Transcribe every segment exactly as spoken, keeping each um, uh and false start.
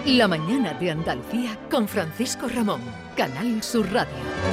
La mañana de Andalucía con Francisco Ramón, Canal Sur Radio.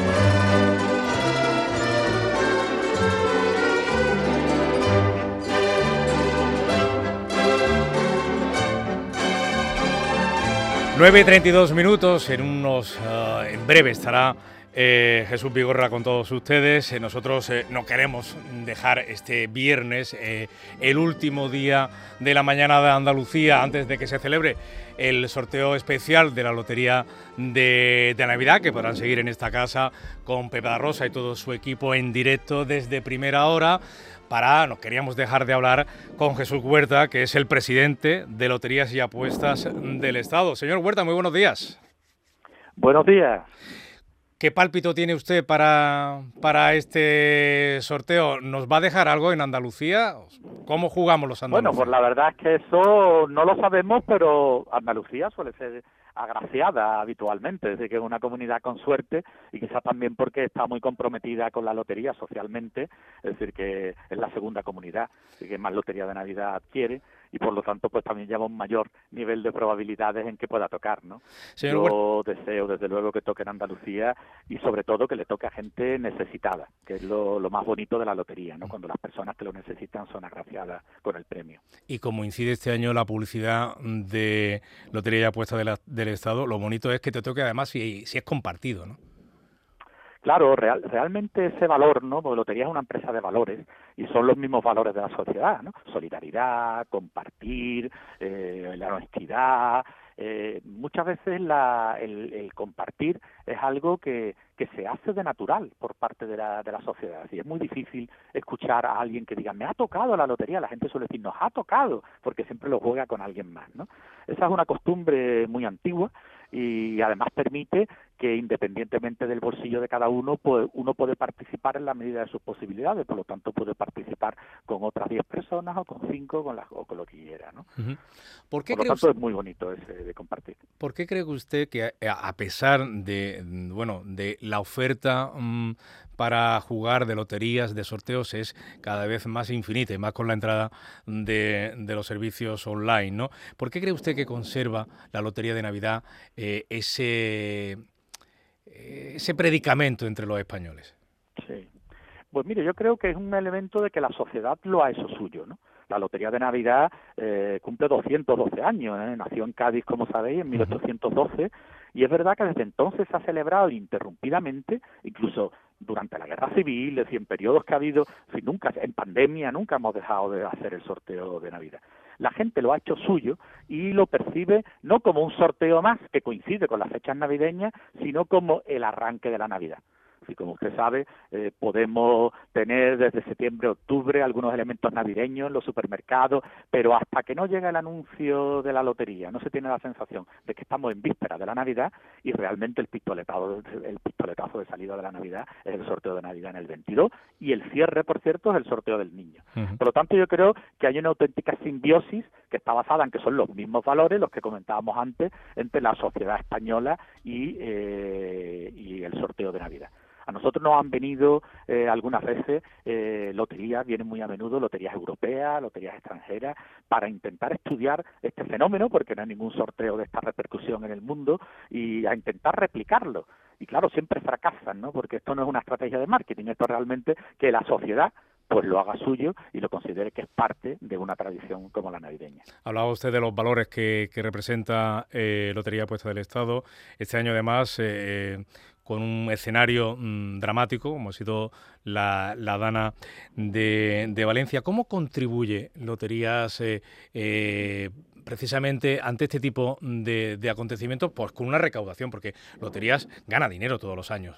nueve y treinta y dos minutos, en unos, uh, en breve estará eh, Jesús Vigorra con todos ustedes. Eh, nosotros eh, no queremos dejar este viernes, eh, el último día de la mañana de Andalucía, antes de que se celebre el sorteo especial de la Lotería de, de Navidad, que podrán seguir en esta casa con Pepe da Rosa y todo su equipo en directo desde primera hora. Para, no queríamos dejar de hablar con Jesús Huerta, que es el presidente de Loterías y Apuestas del Estado. Señor Huerta, muy buenos días. Buenos días. ¿Qué pálpito tiene usted para, para este sorteo? ¿Nos va a dejar algo en Andalucía? ¿Cómo jugamos los andaluces? Bueno, pues la verdad es que eso no lo sabemos, pero Andalucía suele ser agraciada habitualmente, es decir, que es una comunidad con suerte y quizás también porque está muy comprometida con la lotería socialmente, es decir, que es la segunda comunidad y que más lotería de Navidad adquiere y por lo tanto pues también lleva un mayor nivel de probabilidades en que pueda tocar, ¿no? Señor Yo deseo desde luego que toque en Andalucía y sobre todo que le toque a gente necesitada, que es lo, lo más bonito de la lotería, ¿no? Cuando las personas que lo necesitan son agraciadas con el premio. Y como incide este año la publicidad de Lotería y Apuestas de la, del Estado, lo bonito es que te toque además si, si es compartido, ¿no? Claro, real, realmente ese valor, ¿no? Porque Lotería es una empresa de valores y son los mismos valores de la sociedad, ¿no? Solidaridad, compartir, eh, la honestidad. Eh, muchas veces la, el, el compartir es algo que, que se hace de natural por parte de la, de la sociedad. Y es muy difícil escuchar a alguien que diga, me ha tocado la lotería. La gente suele decir, nos ha tocado, porque siempre lo juega con alguien más, ¿no? Esa es una costumbre muy antigua y además permite que independientemente del bolsillo de cada uno, pues uno puede participar en la medida de sus posibilidades, por lo tanto puede participar con otras diez personas o con cinco con las, o con lo que quiera, ¿no? Uh-huh. ¿Por qué por lo cree tanto usted, es muy bonito ese de compartir. ¿Por qué cree usted que a pesar de, bueno, de la oferta mmm, para jugar de loterías, de sorteos, es cada vez más infinita y más con la entrada de, de los servicios online, ¿no? ¿Por qué cree usted que conserva la Lotería de Navidad eh, ese, ese predicamento entre los españoles? Sí. Pues mire, yo creo que es un elemento de que la sociedad lo ha hecho suyo, ¿no? La Lotería de Navidad eh, cumple doscientos doce años, ¿eh? Nació en Cádiz, como sabéis, en mil ochocientos doce, y es verdad que desde entonces se ha celebrado ininterrumpidamente, incluso durante la Guerra Civil, es decir, en periodos que ha habido, en fin, nunca, en pandemia nunca hemos dejado de hacer el sorteo de Navidad. La gente lo ha hecho suyo y lo percibe no como un sorteo más que coincide con las fechas navideñas, sino como el arranque de la Navidad. Y como usted sabe, eh, podemos tener desde septiembre, octubre algunos elementos navideños en los supermercados, pero hasta que no llega el anuncio de la lotería, no se tiene la sensación de que estamos en víspera de la Navidad y realmente el pistoletazo, el pistoletazo de salida de la Navidad es el sorteo de Navidad en el veintidós y el cierre, por cierto, es el sorteo del niño. Uh-huh. Por lo tanto, yo creo que hay una auténtica simbiosis que está basada en que son los mismos valores, los que comentábamos antes, entre la sociedad española y, eh, y el sorteo de Navidad. A nosotros nos han venido eh, algunas veces eh, loterías, vienen muy a menudo loterías europeas, loterías extranjeras, para intentar estudiar este fenómeno, porque no hay ningún sorteo de esta repercusión en el mundo, y a intentar replicarlo. Y claro, siempre fracasan, ¿no? Porque esto no es una estrategia de marketing, esto es realmente que la sociedad pues lo haga suyo y lo considere que es parte de una tradición como la navideña. Hablaba usted de los valores que, que representa eh, Lotería Apuesta del Estado. Este año, además, eh, con un escenario mmm, dramático, como ha sido la, la Dana de, de Valencia. ¿Cómo contribuye Loterías eh, eh, precisamente ante este tipo de, de acontecimientos? Pues con una recaudación, porque Loterías gana dinero todos los años.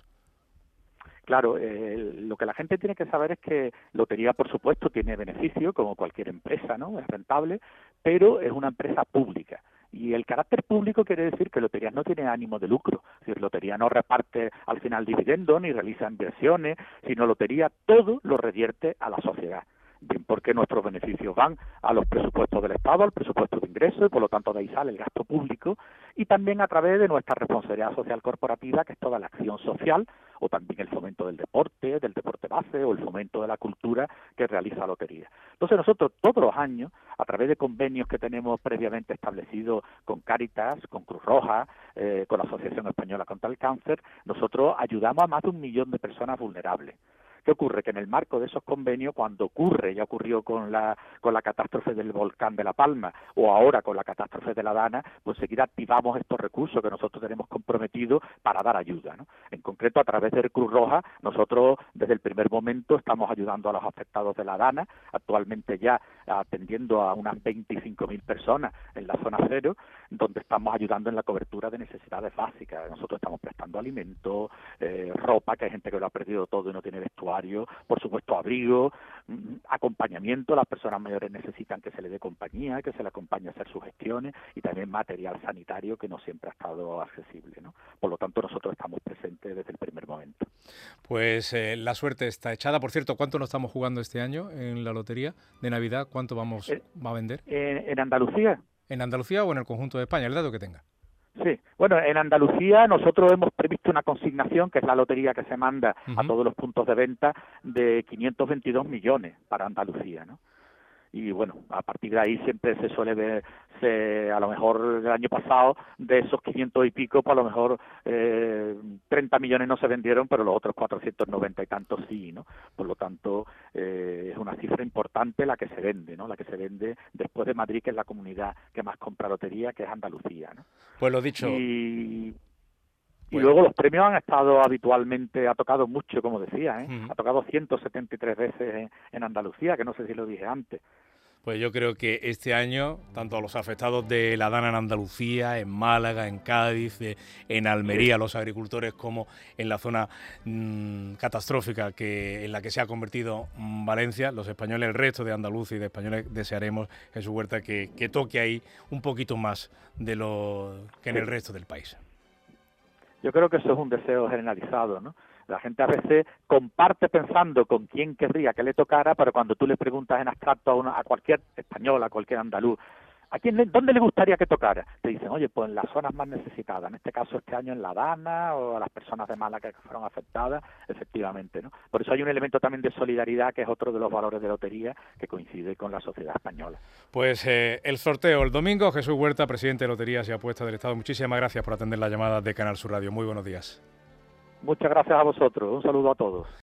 Claro, eh, lo que la gente tiene que saber es que Lotería, por supuesto, tiene beneficio, como cualquier empresa, ¿no? Es rentable, pero es una empresa pública. Y el carácter público quiere decir que Loterías no tiene ánimo de lucro. Es decir, Lotería no reparte al final dividendos ni realiza inversiones, sino Lotería todo lo revierte a la sociedad. bien porque nuestros beneficios van a los presupuestos del Estado, al presupuesto de ingresos, y por lo tanto de ahí sale el gasto público, y también a través de nuestra responsabilidad social corporativa, que es toda la acción social, o también el fomento del deporte, del deporte base, o el fomento de la cultura que realiza la lotería. Entonces nosotros todos los años, a través de convenios que tenemos previamente establecidos con Cáritas, con Cruz Roja, eh, con la Asociación Española contra el Cáncer, nosotros ayudamos a más de un millón de personas vulnerables. ¿Qué ocurre? Que en el marco de esos convenios, cuando ocurre, ya ocurrió con la con la catástrofe del volcán de La Palma, o ahora con la catástrofe de La Dana, pues enseguida activamos estos recursos que nosotros tenemos comprometidos para dar ayuda, ¿no? En concreto, a través de Cruz Roja, nosotros desde el primer momento estamos ayudando a los afectados de La Dana, actualmente ya atendiendo a unas veinticinco mil personas en la zona cero, donde estamos ayudando en la cobertura de necesidades básicas. Nosotros estamos prestando alimentos, eh, ropa, que hay gente que lo ha perdido todo y no tiene vestuario, por supuesto abrigo, acompañamiento. Las personas mayores necesitan que se les dé compañía, que se les acompañe a hacer sus gestiones, y también material sanitario que no siempre ha estado accesible, ¿no? Por lo tanto, nosotros estamos presentes desde el primer momento. Pues eh, la suerte está echada. Por cierto, ¿cuánto nos estamos jugando este año en la lotería de Navidad? ¿Cuánto vamos Eh, va a vender? En, en Andalucía. ¿En Andalucía o en el conjunto de España? El dato que tenga. Sí, bueno, en Andalucía nosotros hemos previsto una consignación, que es la lotería que se manda uh-huh. a todos los puntos de venta, de quinientos veintidós millones para Andalucía, ¿no? Y bueno, a partir de ahí siempre se suele ver, se, a lo mejor el año pasado, de esos quinientos y pico, pues a lo mejor eh, treinta millones no se vendieron, pero los otros cuatrocientos noventa y tantos sí, ¿no? Por lo tanto, eh, es una cifra importante la que se vende, ¿no? La que se vende después de Madrid, que es la comunidad que más compra lotería, que es Andalucía, ¿no? Pues lo dicho. Y... Y Bueno. luego los premios han estado habitualmente, ha tocado mucho, como decía, ¿eh? Uh-huh. Ha tocado ciento setenta y tres veces en, en Andalucía, que no sé si lo dije antes. Pues yo creo que este año, tanto a los afectados de la Dana en Andalucía, en Málaga, en Cádiz, en Almería, sí. los agricultores, como en la zona mmm, catastrófica que en la que se ha convertido Valencia, los españoles, el resto de andaluces y de españoles, desearemos, Jesús Huerta, que, que toque ahí un poquito más de lo que en sí. el resto del país. Yo creo que eso es un deseo generalizado, ¿no? La gente a veces comparte pensando con quién querría que le tocara, pero cuando tú le preguntas en abstracto a, una, a cualquier español, a cualquier andaluz, ¿a quién le, dónde le gustaría que tocara? Te dicen, oye, pues en las zonas más necesitadas, en este caso este año en La Dana, o a las personas de Málaga que fueron afectadas, efectivamente, ¿no? Por eso hay un elemento también de solidaridad, que es otro de los valores de lotería, que coincide con la sociedad española. Pues eh, el sorteo el domingo. Jesús Huerta, presidente de Loterías y Apuestas del Estado, muchísimas gracias por atender la llamada de Canal Sur Radio. Muy buenos días. Muchas gracias a vosotros. Un saludo a todos.